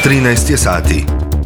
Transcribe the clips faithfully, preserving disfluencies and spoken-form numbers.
trinaest je sati.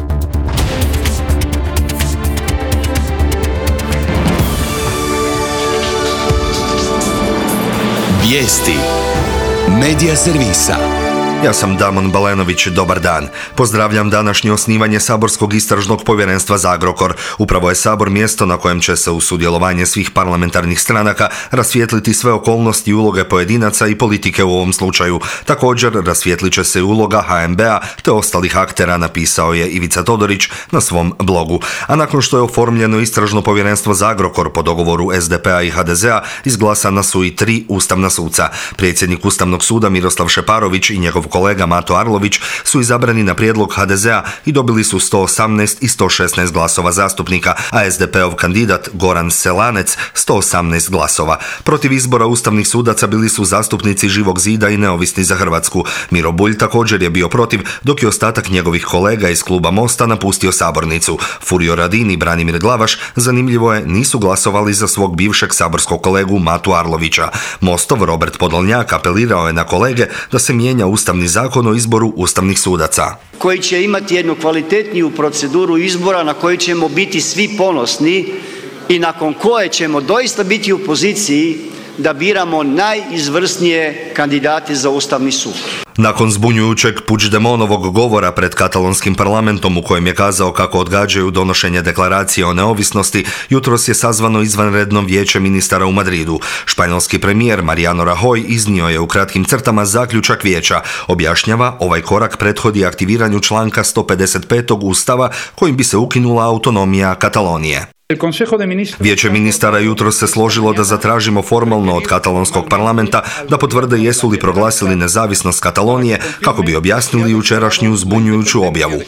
Vijesti Medija servisa. Ja sam Damon Balenović, dobar dan. Pozdravljam današnje osnivanje Saborskog istražnog povjerenstva za Agrokor. Upravo je Sabor mjesto na kojem će se uz sudjelovanje svih parlamentarnih stranaka rasvijetliti sve okolnosti i uloge pojedinaca i politike u ovom slučaju. Također rasvijetlit će se i uloga H N B-a te ostalih aktera, napisao je Ivica Todorić na svom blogu. A nakon što je oformljeno istražno povjerenstvo za Agrokor po dogovoru S D P-a i H D Z-a, izglasana su i tri ustavna suca. Predsjednik Ustavnog suda Miroslav Šeparović i njegov kolega Mato Arlović su izabrani na prijedlog H D Z-a i dobili su sto osamnaest i sto šesnaest glasova zastupnika, a S D P-ov kandidat Goran Selanec sto osamnaest glasova. Protiv izbora ustavnih sudaca bili su zastupnici Živog zida i Neovisni za Hrvatsku. Miro Bulj također je bio protiv, dok je ostatak njegovih kolega iz kluba Mosta napustio sabornicu. Furio Radin i Branimir Glavaš, zanimljivo je, nisu glasovali za svog bivšeg saborskog kolegu Matu Arlovića. Mostov Robert Podolnjak apelirao je na kolege da se mijenja ustavni zakon o izboru ustavnih sudaca, koji će imati jednu kvalitetniju proceduru izbora na koju ćemo biti svi ponosni i nakon koje ćemo doista biti u poziciji da biramo najizvrsnije kandidate za Ustavni sud. Nakon zbunjujućeg Puigdemontovog govora pred katalonskim parlamentom u kojem je kazao kako odgađaju donošenje deklaracije o neovisnosti, jutros je sazvano izvanredno vijeće ministara u Madridu. Španjolski premijer Mariano Rajoy iznio je u kratkim crtama zaključak vijeća. Objašnjava, ovaj korak prethodi aktiviranju članka sto pedeset pet Ustava kojim bi se ukinula autonomija Katalonije. Vijeće ministara jutros se složilo da zatražimo formalno od katalonskog parlamenta da potvrde jesu li proglasili nezavisnost Katalonije kako bi objasnili jučerašnju zbunjujuću objavu.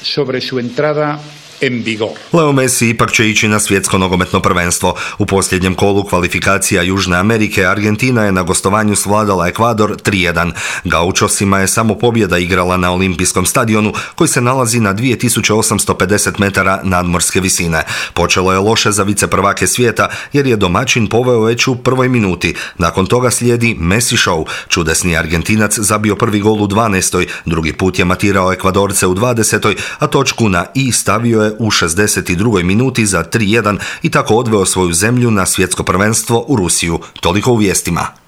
Leo Messi ipak će ići na svjetsko nogometno prvenstvo. U posljednjem kolu kvalifikacija Južne Amerike Argentina je na gostovanju svladala Ekvador tri jedan. Gaučosima je samo pobjeda igrala na olimpijskom stadionu koji se nalazi na dvije tisuće osamsto pedeset metara nadmorske visine. Počelo je loše za viceprvake svijeta jer je domaćin poveo već u prvoj minuti. Nakon toga slijedi Messi show. Čudesni Argentinac zabio prvi gol u dvanaestoj, drugi put je matirao Ekvadorce u dvadesetoj, a točku na i stavio je u šezdeset drugoj minuti za tri jedan i tako odveo svoju zemlju na svjetsko prvenstvo u Rusiju. Toliko u vijestima.